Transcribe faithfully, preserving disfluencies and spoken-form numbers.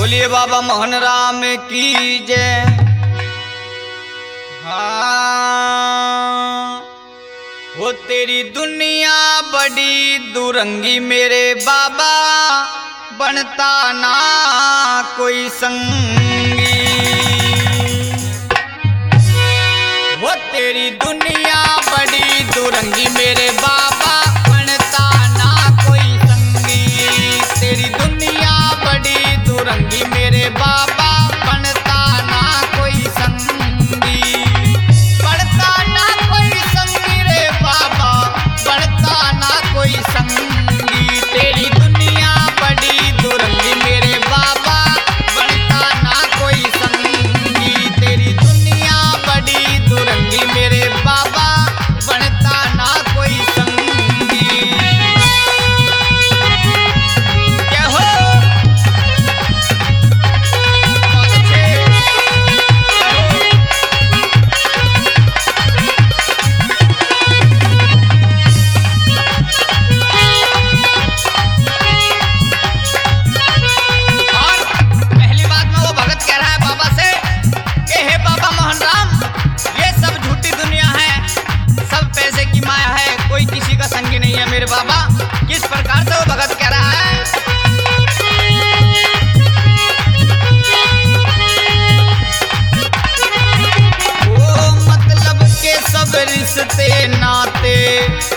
बोलिए बाबा मोहन राम की जय। हाँ वो तेरी दुनिया बड़ी दुरंगी मेरे बाबा, बनता ना कोई संगी। वो तेरी दुनिया बड़ी दुरंगी मेरे बाबा, बनता ना कोई संगी। तेरी दुनिया बड़ी दुरंगी मेरे बाबा, बनता ना कोई संगी। बनता ना कोई संगी रे बाबा, बनता ना कोई संगी। तेरी दुनिया बड़ी दुरंगी मेरे बाबा, बनता ना कोई संगी। तेरी दुनिया बड़ी दुरंगी मेरे बाबा, बनता ना कोई संगी। क्या हो बहुत अच्छे और पहली बात में वो भगत कह रहा है बाबा से कि हे बाबा मोहन राम, ये सब झूठी दुनिया है, सब पैसे की माया है, कोई किसी का संगी नहीं है मेरे बाबा। किस प्रकार से वो भगत कह रहा है? ओ मतलब के सब रिश्ते नाते